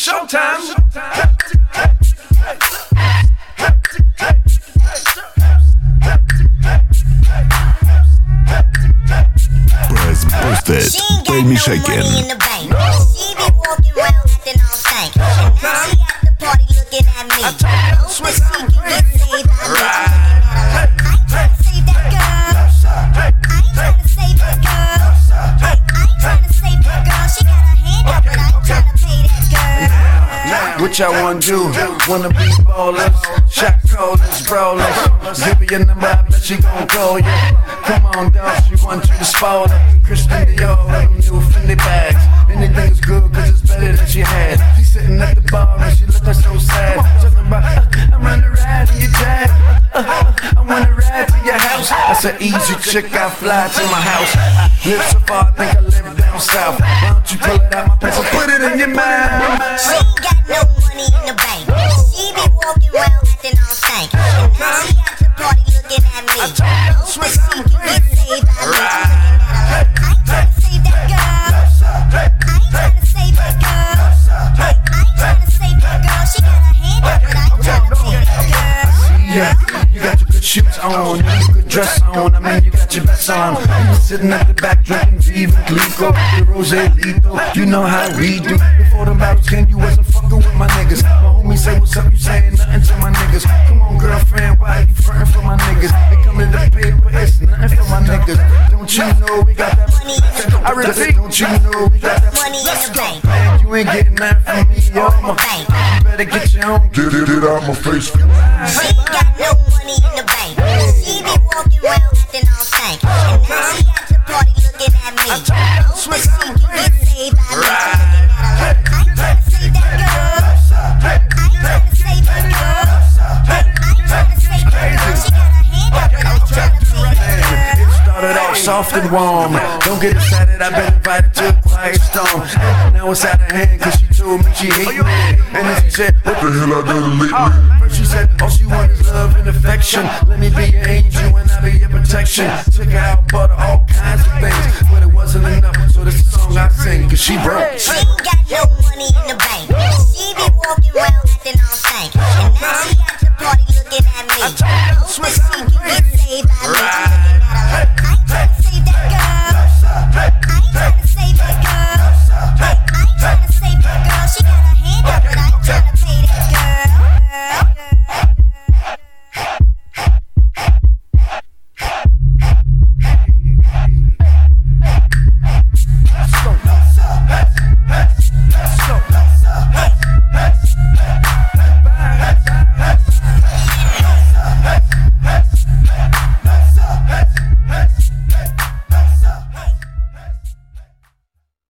showtime. Press Boosted, play me shaking. She be walking around acting all stank. And now she at the party looking at me. Hope that she can get saved by me. I ain't trying to save that girl. I ain't trying to save that girl. I ain't trying to save that girl. She got her hand up, but I ain't trying to pay that girl. What y'all wanna do? Wanna be ballers? Shot callers, brawlers. Give her your number, I bet she gon' call you. Come on, dog, she want you to spoil her. Christian Dior, them new Fendi bags. Anything is good, cause it's better than she had. She sitting at the bar and she looking so sad. Talking about, I wanna ride in your jag. I wanna ride to your house. That's an easy chick, I fly to my house. I live so far, I think I live down south. Why don't you pull it out my pants and put it in your mouth? She ain't got no money in the bank. She be walking around acting all stank. And now she at the party looking at me. Hope that she can get saved by me. I ain't trying to save that girl. I ain't trying to save that girl. I ain't trying to save that girl. She got her hand up, but I ain't trying to pay that girl. Yeah, you got your good shoes on, you got your good dress on. I mean, you got your best on. You been sitting at the back drinking Viva Glico, the Rose Lito. You know how we do. Before them bottles came, you wasn't fucking with my niggas. My homie say, what's up? You saying nothing to my niggas. Come on, girlfriend, why you frontin' for my niggas? They come in the paper, it's nothing for my niggas. Don't you know we got that Money in the I repeat, don't you know we got that money in the bank. man? You ain't getting that from me, yo. Bank. You better get your own. Get out my face. She ain't got no money in the bank. She be walking around acting all stank. And now she at the party looking at me. Hope that she can get saved by me. I ain't trying to save that girl. I ain't trying to save that girl. I ain't trying to save that girl. She got her hand up, but I ain't trying to pay that girl. It started off soft and warm. Don't get excited, I've been invited to a quiet storm. Now it's out of hand, cause she told me she hate me. And then she said, what The hell I done lately? First she said, all she wants is love and affection. Let me be your angel and I'll be your protection. Took her out, bought her all kinds of things, but it wasn't enough, so this is the song I sing, cause she broke. She ain't got no money in